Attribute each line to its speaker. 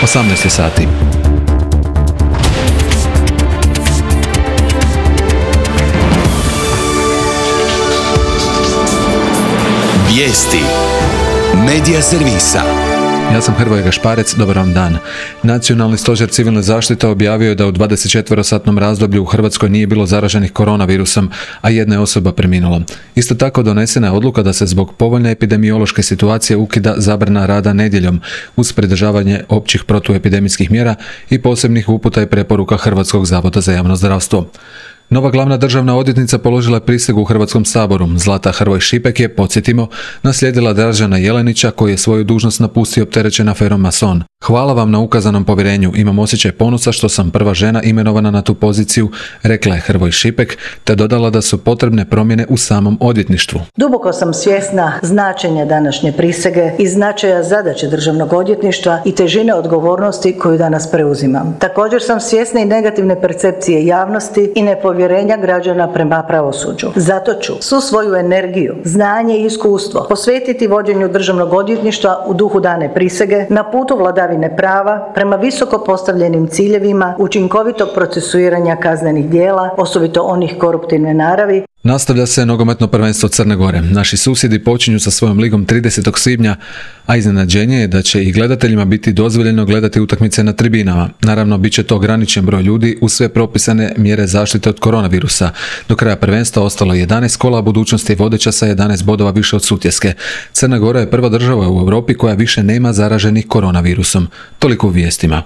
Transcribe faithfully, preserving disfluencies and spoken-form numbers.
Speaker 1: osamnaest sati.
Speaker 2: Vijesti Medija servisa.
Speaker 1: Ja sam Hrvoje Gašparec, dobar vam dan. Nacionalni stožer civilne zaštite objavio je da u dvadesetčetverosatnom razdoblju u Hrvatskoj nije bilo zaraženih koronavirusom, a jedna je osoba preminula. Isto tako donesena je odluka da se zbog povoljne epidemiološke situacije ukida zabrana rada nedjeljom uz pridržavanje općih protuepidemijskih mjera i posebnih uputa i preporuka Hrvatskog zavoda za javno zdravstvo. Nova glavna državna odvjetnica položila je prisegu u Hrvatskom saboru. Zlata Hrvoj Šipek je, podsjetimo, naslijedila Dražena Jelenića koji je svoju dužnost napustio opterećen aferom Mason. Hvala vam na ukazanom povjerenju, imam osjećaj ponosa što sam prva žena imenovana na tu poziciju, rekla je Hrvoj Šipek, te dodala da su potrebne promjene u samom odvjetništvu.
Speaker 3: Duboko sam svjesna značenja današnje prisege i značaja zadaće državnog odvjetništva i težine odgovornosti koju danas preuzimam. Također sam svjesna i negativne percepcije javnosti i nepovjerenja građana prema pravosuđu. Zato ću svu svoju energiju, znanje i iskustvo posvetiti vođenju državnog odvjetništva u duhu dane prisege na putu vladavine prava prema visoko postavljenim ciljevima učinkovitog procesuiranja kaznenih djela, osobito onih koruptivne naravi.
Speaker 1: Nastavlja se nogometno prvenstvo Crne Gore. Naši susjedi počinju sa svojom ligom tridesetog svibnja, a iznenađenje je da će i gledateljima biti dozvoljeno gledati utakmice na tribinama. Naravno, bit će to ograničen broj ljudi uz sve propisane mjere zaštite od koronavirusa. Do kraja prvenstva ostalo je jedanaest kola, a budućnost je vodeća sa jedanaest bodova više od Sutjeske. Crna Gora je prva država u Europi koja više nema zaraženih koronavirusom. Toliko u vijestima.